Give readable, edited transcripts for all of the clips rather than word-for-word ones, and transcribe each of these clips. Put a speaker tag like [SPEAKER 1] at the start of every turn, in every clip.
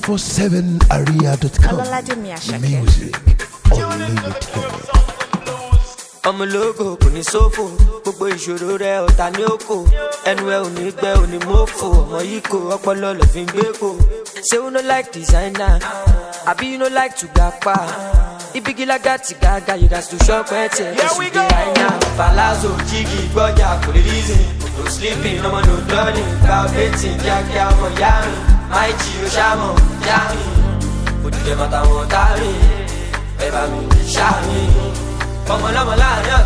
[SPEAKER 1] 247area.com. Music unlimited.
[SPEAKER 2] ọmọ ológo kò ní sófò gbogbo ìṣòro rẹ ọ̀tá ní òkò ẹnu ẹ ò ní gbẹ ò ní mọ́fò ọmọ yìí kò ọpọlọ lọ fi ń gbé kò ṣé you no like designer àbí you no like to gapa ibigilaga ti gaga you gats to shop ẹtẹ ẹsùn dé àìná palazzo jígì gbọ́jà kò lè reason no sleeping ọmọ no dulling calculating kíákíá ọmọ yá mi máì jí o ṣàmọ̀ yá mi òdìdẹ màtàwọn tá mi ẹ bá mi ṣá mi. Come on, 1, 2, 3,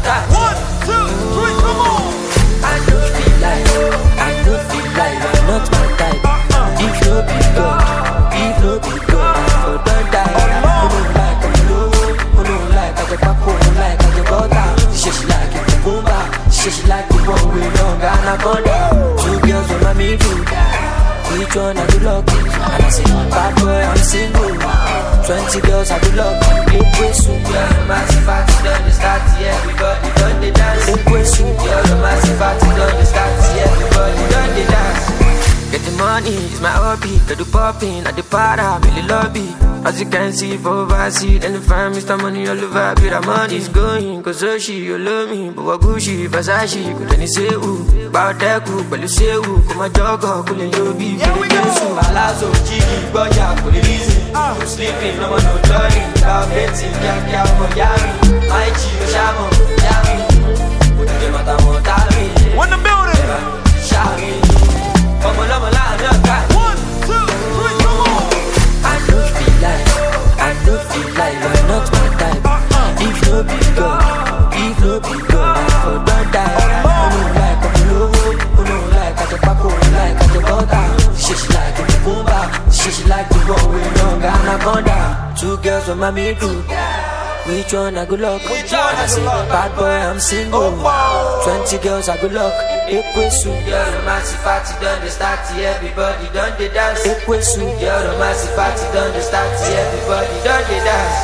[SPEAKER 2] come on. I don't feel like you're not my type. If no be God, I for don't die. Who don't like I'm low, who don't like I get back, who don't like I get butter. She like it, the boomba. She like the one we long anaconda. 2 girls on my middle. Which one I do lucky? And I say, bad boy, I'm single. 20 girls I do luck. Equation, yeah, the massive party done the start, yeah, everybody done the dance. Equation, yeah, the massive party done the start, yeah, everybody done the dance. Get the money, it's my hobby. Get the popping at the para, really lobby. As you can see, for overseas, and the fam, Mr. Money all over, but the money's going. Cause she, you love me, but what Gucci, Versace, could any say who? About that cool, but you say who? Come on, jogger, cool and you be. Yeah, we go. Palazzo, Jiggy, Boya, cool and easy. No sleeping, no more, no jogging. Without betting, yeah, for Yami. My Gio, Shamo, Yami. Put the matter, Montami. When the building, Shami. Come on, 1, 2, 3, come on. I don't feel like you're not my type. If no be God, I for don't die. Who don't like I'm low, who don't like I get back, who don't like I get butter. She like the boomba, she like the one we long anaconda. 2 girls on my middle. Which one I good luck? And I say, bad boy, I'm single. 20 girls I good luck. Equation, yeah, the massive party done the start, yeah, everybody done the dance. Equation, yeah, the massive party done the start, yeah, everybody done the dance.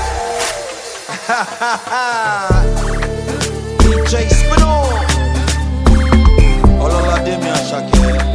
[SPEAKER 3] DJ Spino. Olola Demi Ashake.